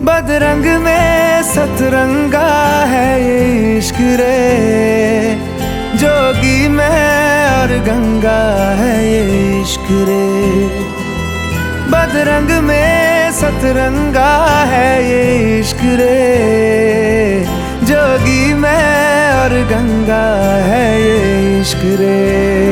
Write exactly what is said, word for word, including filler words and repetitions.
बदरंग में सतरंगा है ये इश्क रे, जोगी में और गंगा है ये इश्क रे। बदरंग में सतरंगा है ये इश्क रे, जोगी में और गंगा है ये इश्क रे।